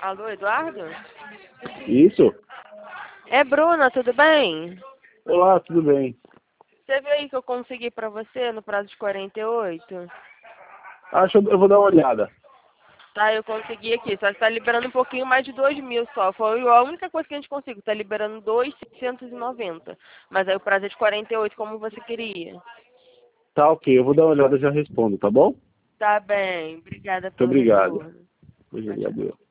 Alô, Eduardo? Isso? É Bruna, tudo bem? Olá, tudo bem? Você viu aí que eu consegui pra você no prazo de 48? Acho que eu vou dar uma olhada. Tá, eu consegui aqui, só que tá liberando um pouquinho mais de 2.000 só. Foi a única coisa que a gente conseguiu, tá liberando 2.690. Mas aí o prazo é de 48 como você queria. Tá ok, eu vou dar uma olhada e já respondo, tá bom? Tá bem, obrigada Muito pelo obrigado. retorno. Tchau, tchau. Obrigado.